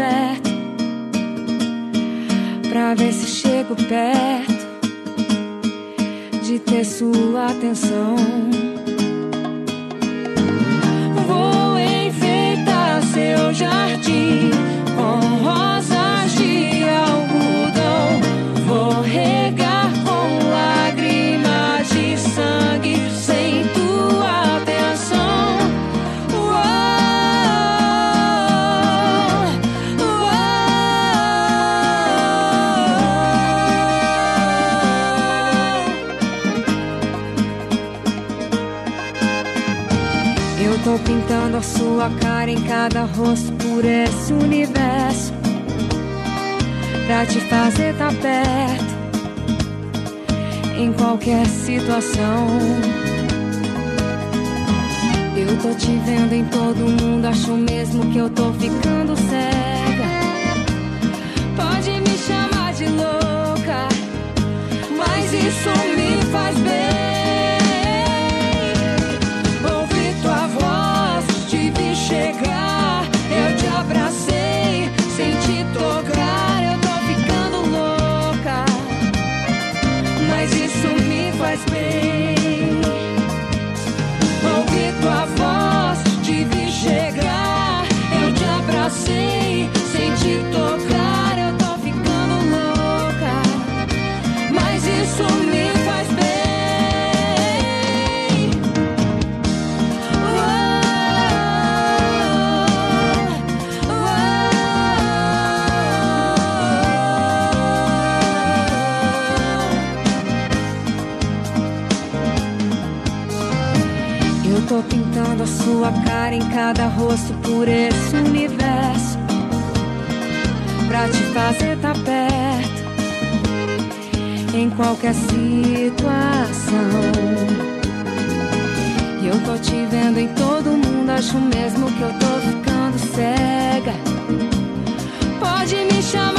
aberto pra ver se chego perto de ter sua atenção. Vou enfeitar seu jardim com rosas de algodão. Vou regar com lágrimas de sangue sem tua atenção. Eu tô pintando a sua cara em cada rosto por esse universo, pra te fazer tá perto em qualquer situação. Eu tô te vendo em todo mundo, acho mesmo que eu tô ficando cega. Pode me chamar de louca, mas isso me faz bem. Chegar, eu te abracei, sem te tocar, eu tô ficando louca, mas isso me faz bem. Ouvi tua voz, te vi chegar, eu te abracei, sem te tocar, eu tô ficando louca, mas isso me faz bem. Tô pintando a sua cara em cada rosto por esse universo, pra te fazer tá perto em qualquer situação. E eu tô te vendo em todo mundo, acho mesmo que eu tô ficando cega. Pode me chamar